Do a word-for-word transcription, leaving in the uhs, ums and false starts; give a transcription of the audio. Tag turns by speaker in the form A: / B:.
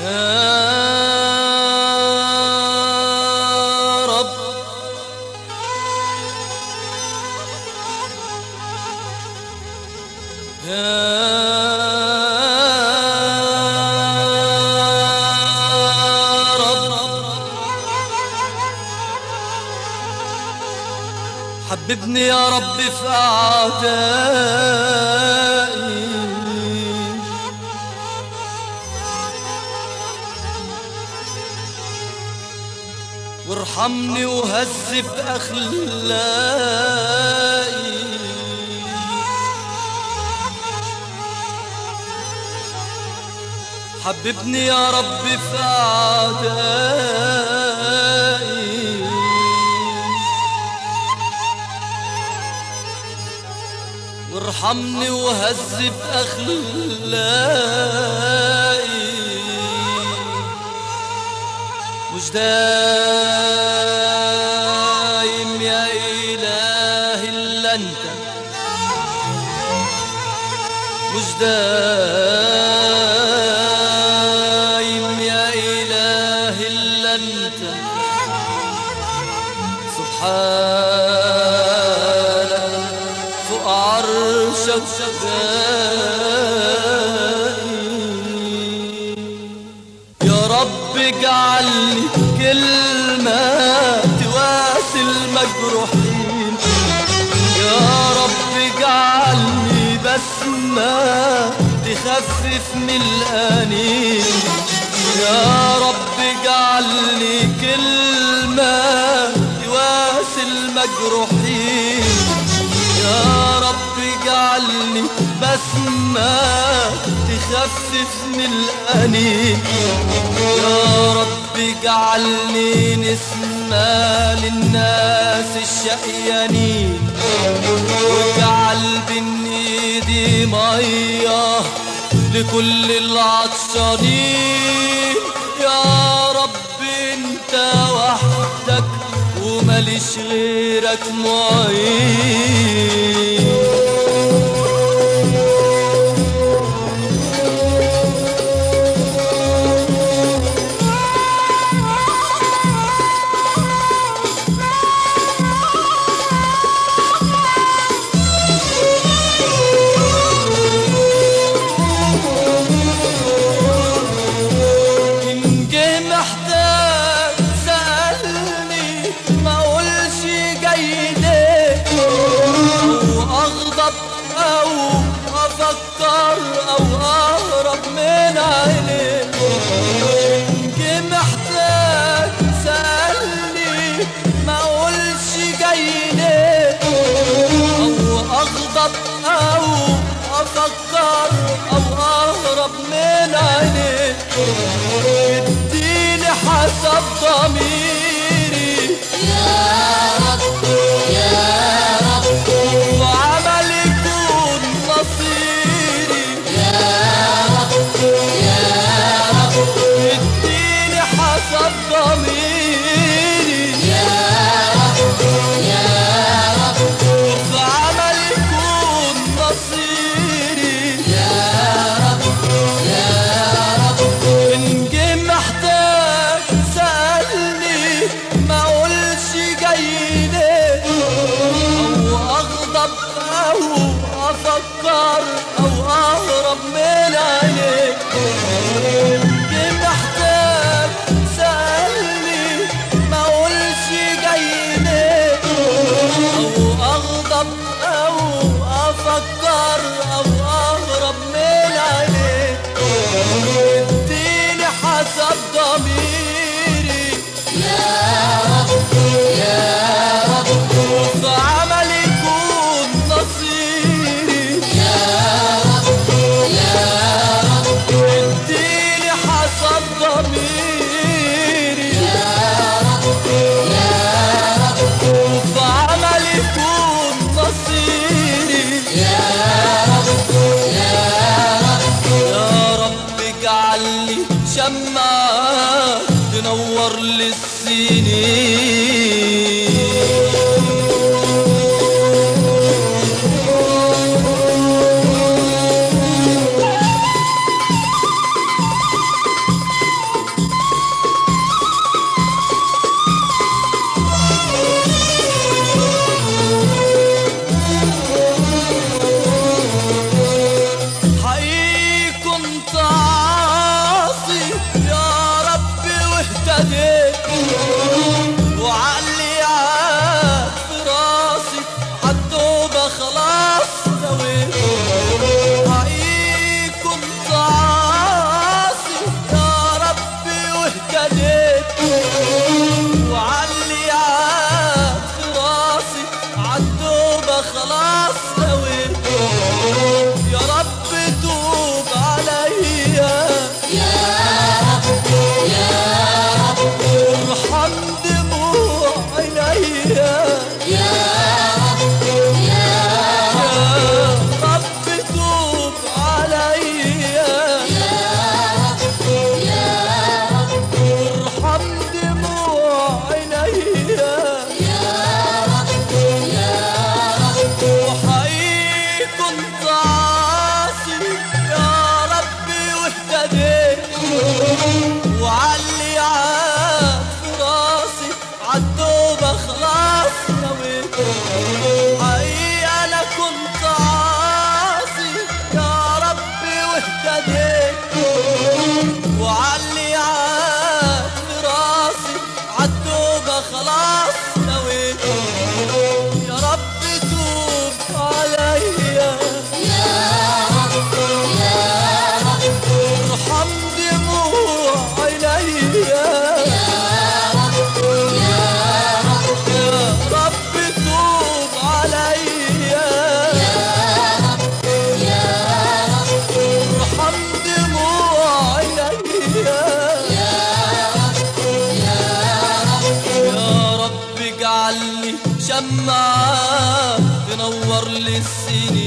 A: حببني يا رب في أعدائي وارحمني وهذب أخلاقي حببني يا رب في أعدائي وارحمني وهذب أخلاقي مش دايم يا إله إلا أنت مش دايم يا إله إلا أنت سبحانك فوق عرشك يا رب اجعلني كلمة تواسي المجروحين يا رب اجعلني بسمة تخفف من الأنين يا رب اجعلني كلمة تواسي المجروحين يا رب اجعلني بسمة تخفف من الأنين يا رب اجعلني نسمة للناس الشقيانين واجعل بين ايدي مية لكل العطشانين يا رب انت وحدك وماليش غيرك معين أو أهرب من عينيك إنجي محتاج سألني ما أقولش جاي ليه أو أغضب أو أفكر أو أهرب من عينيك اديني حسب ضميري
B: يا رب يا رب
A: وعملي يكون نصيري اديني حسب ضميري
B: يا رب يا رب
A: وفي عمل يكون نصيري
B: يا رب يا رب
A: إن جه محتاج سألني ما أقولش جاي ليه أو أغضب أو أفكر أو أهرب من عينيك أفكر أو أهرب من عينيك اديني حسب ضميري
B: يا رب يا رب
A: وفي عمل يكون نصيري
B: يا رب يا رب
A: اديني حسب ضميري
B: يا رب يا رب
A: وفي عمل يكون نصيري
B: يا رب يا رب
A: يا رب اجعلني شمعة تنور للسنين كنت عاصي يا ربي واهتديت وعقلي عاد في راسي عالتوبة خلاص نويت. حقيقي كنت عاصي يا ربي واهتديت وعقلي عاد في راسي عالتوبة خلاص نويت. يا رب توب عليا
B: يا رب يا رب
A: ارحم دموع عينيا
B: يا رب يا
A: يا رب توب عليا
B: يا رب يا رب
A: ارحم دموع عينيا
B: يا رب يا رب
A: وحقيقي كنت عاصي يا ربي واهتديت وعلي عاد في راسي عالتوبة خلاص نويت. حقيقي أنا كنت عاصي يا ربي واهتديت وعلي عاد في راسي عالتوبة خلاص نويت. يا رب توب عليا
B: يا رب يا رب
A: ارحم دموع عينيا
B: يا رب يا رب
A: يا رب توب عليا
B: يا رب يا رب
A: ارحم دموع عينيا
B: يا رب يا رب
A: يا رب اجعلني شمعة تنور لي السنين